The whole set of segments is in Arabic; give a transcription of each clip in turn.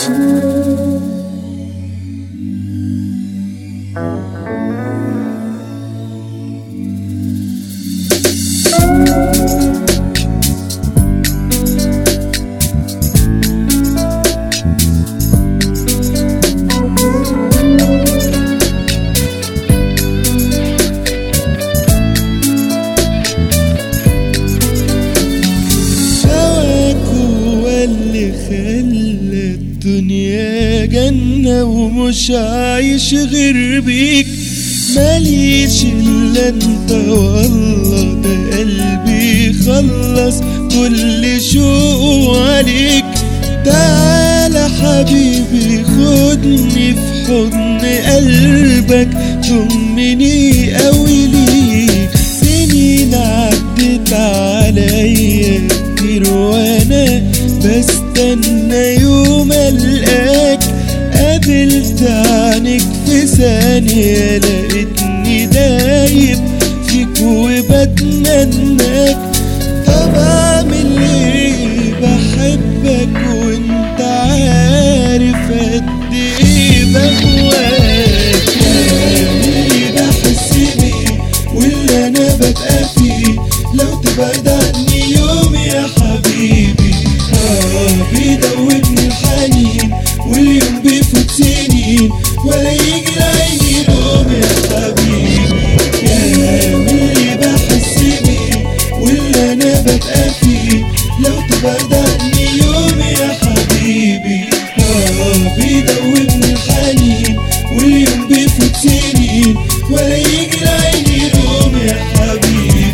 خلى الدنيا جنة ومش عايش غير بيك، ماليش الا انت والله، ده قلبي خلص كل شوقه عليك. تعالى حبيبي خدني في حضن قلبك، طمني قوي ليك. سنين عدت عليا كتير وانا بستنى يوم القاك، قابلت عنك في ثانية لقيتني دايب فيك وبتمناك. طب اعمل ايه بحبك وانت عارف قد ايه بهواك. اللي بحس بيه واللي انا ببقى فيه لو تبعد عني يوم يا حبيبي، بيدوبني الحنين واليوم بيفوت سنين ولا يجي لعيني نوم يا حبيبي. يا اللي بحس بيه واللي انا ببقى فيه لو تبعد عني يوم يا حبيبي، بيدوبني الحنين واليوم بيفوت سنين ولا يجي لعيني نوم يا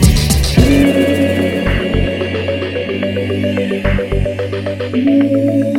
حبيبي.